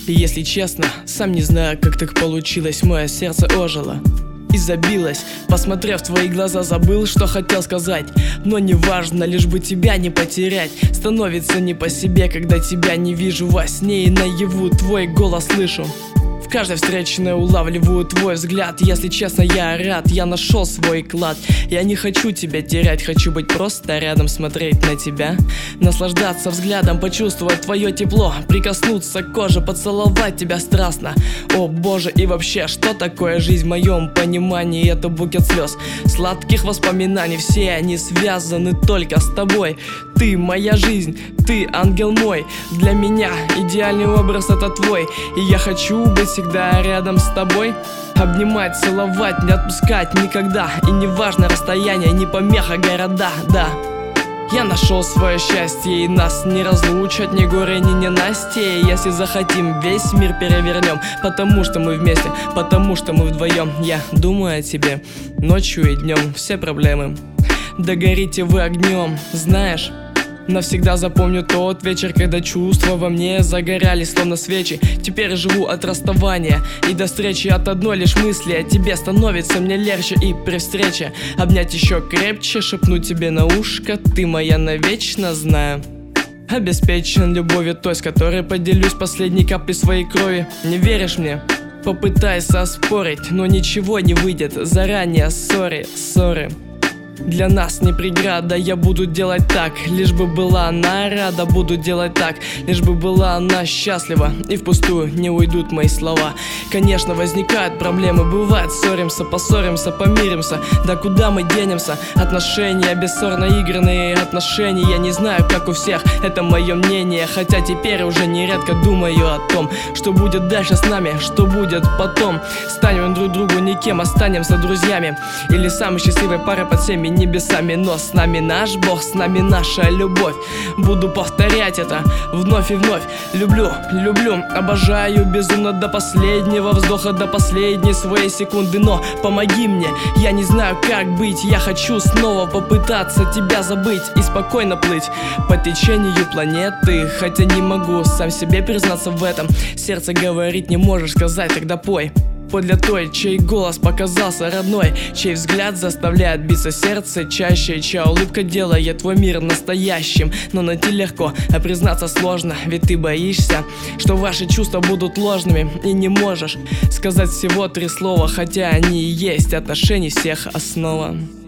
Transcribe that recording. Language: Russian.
И если честно, сам не знаю, как так получилось. Мое сердце ожило и забилось. Посмотрев в твои глаза, забыл, что хотел сказать. Но неважно, лишь бы тебя не потерять. Становится не по себе, когда тебя не вижу во сне и наяву твой голос слышу. В каждой встречной улавливаю твой взгляд. Если честно, я рад, я нашел свой клад. Я не хочу тебя терять, хочу быть просто рядом, смотреть на тебя, наслаждаться взглядом, почувствовать твое тепло, прикоснуться к коже, поцеловать тебя страстно. О боже, и вообще, что такое жизнь в моем понимании? Это букет слез, сладких воспоминаний. Все они связаны только с тобой. Ты моя жизнь, ты ангел мой. Для меня идеальный образ это твой. И я хочу быть всегда рядом с тобой. Обнимать, целовать, не отпускать никогда. И не важно расстояние, не помеха города, да. Я нашел свое счастье, и нас не разлучат ни горы, ни ненастье. Если захотим, весь мир перевернем. Потому что мы вместе, потому что мы вдвоем. Я думаю о тебе ночью и днем. Все проблемы, догорите вы огнем. Знаешь, навсегда запомню тот вечер, когда чувства во мне загорались словно свечи. Теперь живу от расставания и до встречи. От одной лишь мысли о тебе становится мне легче. И при встрече обнять еще крепче, шепнуть тебе на ушко: ты моя навечно, знаю. Обеспечен любовью той, с которой поделюсь последней каплей своей крови. Не веришь мне? Попытайся оспорить, но ничего не выйдет. Заранее ссоры. Для нас не преграда, я буду делать так, лишь бы была она рада. Буду делать так, лишь бы была она счастлива. И впустую не уйдут мои слова. Конечно, возникают проблемы, бывает, ссоримся, поссоримся, помиримся. Да куда мы денемся? Отношения, бесспорно игранные отношения. Я не знаю, как у всех, это мое мнение. Хотя теперь уже нередко думаю о том, что будет дальше с нами, что будет потом. Станем друг другу никем, останемся друзьями или самой счастливой парой под всеми небесами. Но с нами наш Бог, с нами наша любовь. Буду повторять это вновь и вновь. Люблю, обожаю безумно до последнего вздоха, до последней своей секунды. Но помоги мне, я не знаю, как быть. Я хочу снова попытаться тебя забыть и спокойно плыть по течению планеты. Хотя не могу сам себе признаться в этом. Сердце говорит, не можешь сказать, тогда пой. Пой для той, чей голос показался родной, чей взгляд заставляет биться сердце чаще, чья улыбка делает твой мир настоящим. Но найти легко, а признаться сложно, ведь ты боишься, что ваши чувства будут ложными. И не можешь сказать всего 3 слова, хотя они и есть отношений всех основа.